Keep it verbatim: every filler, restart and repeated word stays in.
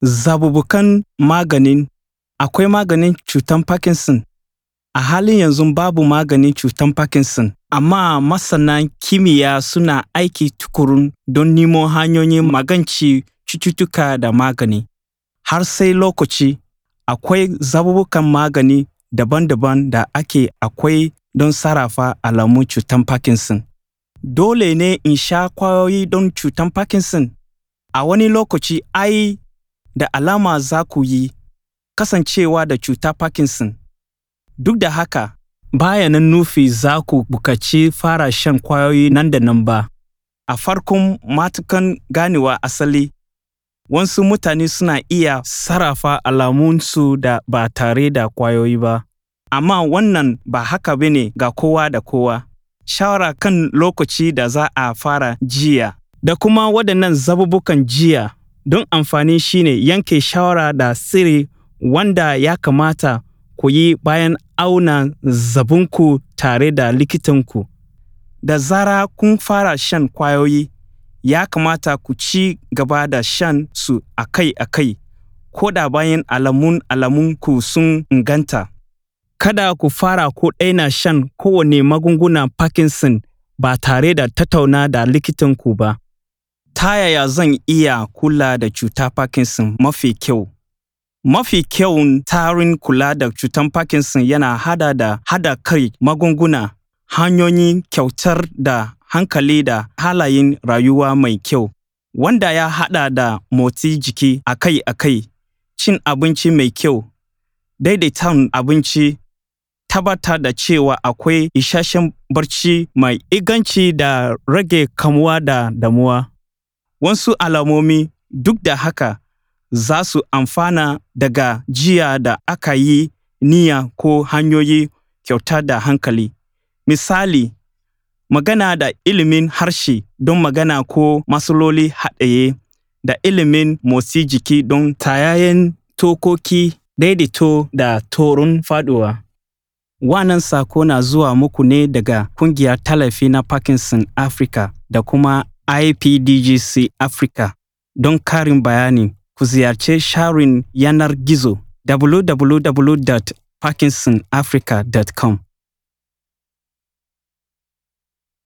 Zaɓuɓɓukan maganin. Akwai maganin cutar Parkinson. A halin yanzu babu maganin cutar Parkinson, amma masana kimiyya suna aiki tukuru don nemo hanyoyin magance cututtuka da magani. Har sai lokaci, akwai zaɓuɓɓukan magani daban-daban da ake akwai don sarrafa alamun cutar Parkinson. Dole ne in sha ƙwayoyi don cutar Parkinson? A wani lokaci ai da alama za ku yi kasancewa da cutar Parkinson. Duk da haka, baya nan nufi za ku buƙaci fara shan ƙwayoyi nan da nan ba. A farkon matakan ganewa asali, wasu mutane suna iya sarrafa alamunsu da ba tare da ƙwayoyi ba. Amma wannan ba haka bane ga kowa da kowa. Shawara kan lokaci da za a fara jiya da kuma waɗannan zaɓuɓɓukan jiya don amfani shine yanke shawara da sirri wanda ya kamata ku yi bayan auna zaɓinku tare da likitanku. Da zara kun fara shan ƙwayoyi, ya kamata ku ci gaba da shan su akai-akai, ko da bayan alamun alamunku sun inganta. Kada ku fara ko daina shan kowane magungunan Parkinson ba tare da tattauna da likitanku ba. Ta yaya zan iya kula da cutar Parkinson mafi kyau? Mafi kyawun tsarin kula da cutar Parkinson yana hada da hada kai magunguna, hanyoyin kyautar da hankali da halayen rayuwa mai kyau, wanda ya hada da motsi jiki akai-akai, cin abinci mai kyau, daidaiton abinci, tabbatar da cewa akwai isasshen barci mai inganci da rage kamuwa da damuwa. Wasu alamomi duk da haka za su amfana daga jiya da aka yi niyya ko hanyoyi kyauta da hankali. Misali, magana da ilimin harshe don magana ko matsaloli haɗiye, da ilimin motsi jiki don tsayayen tokoki, daidaito da tsoron faɗuwa. Wannan sako na zuwa muku ne daga Ƙungiyar Tallafi na Parkinson Africa da kuma I P D G C Africa. Don ƙarin bayani, ku ziyarci shafin yanar gizo w w w dot parkinson africa dot com.